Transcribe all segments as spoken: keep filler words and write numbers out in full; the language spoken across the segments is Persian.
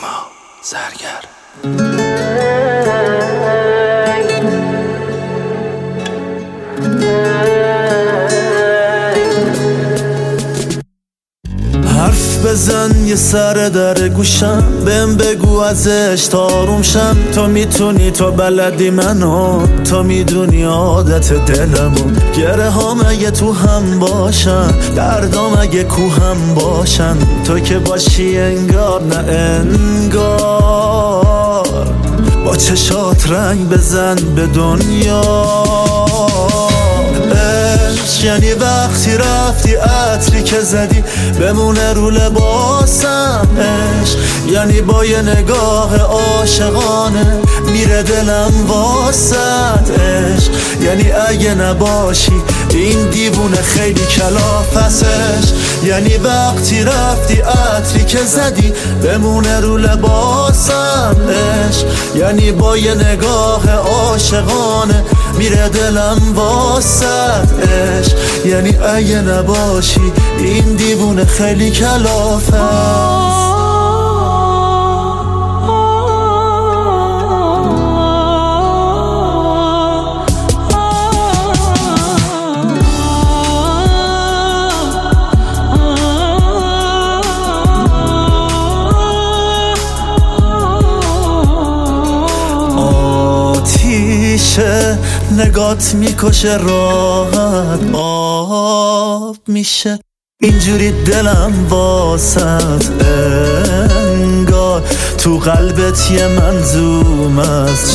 نیما زرگر. حرف بزن یه سر در گوشم، بهم بگو ازش تاروم شم. تو میتونی، تو بلدی منو، تو میدونی عادت دلمون. گره ها مگه تو هم باشن، دردام اگه کو هم باشن. تو که باشی انگار نه انگار، با چشات رنگ بزن به دنیا. یعنی وقتی رفتی عطری که زدی بمونه رو لباسم. عشق یعنی با یه نگاه عاشقانه میره دلم واسط. عشق یعنی اگه نباشی این دیوونه خیلی کلافسش. یعنی وقتی رفتی عطری که زدی بمونه رو لباسم. عشق یعنی با یه نگاه عاشقانه میره دلم واسط. عشق یعنی اگه نباشی این دیوونه خیلی کلافه است. آتیشه نگات میکشه راحت آب میشه، اینجوری دلم واسط. انگار تو قلبت یه منظوم از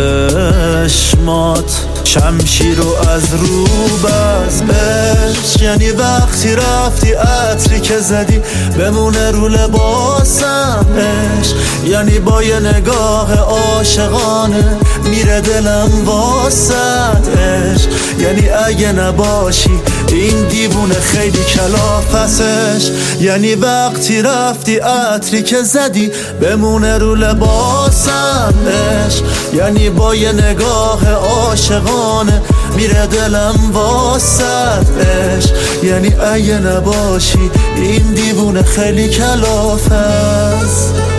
چشمات، شمشیر رو از رو بس. عشق یعنی وقتی رفتی عطری که زدی بمونه رو لباسم. عشق یعنی با یه نگاه عاشقانه میره دلم واسط. عشق یعنی اگه نباشی این دیوونه خیلی کلافسش. یعنی وقتی رفتی عطری که زدی بمونه رو لباسم. عشق یعنی با یه نگاه عاشقانه میره دلم واسط. عشق یعنی اگه نباشی این دیوونه خیلی کلافه است.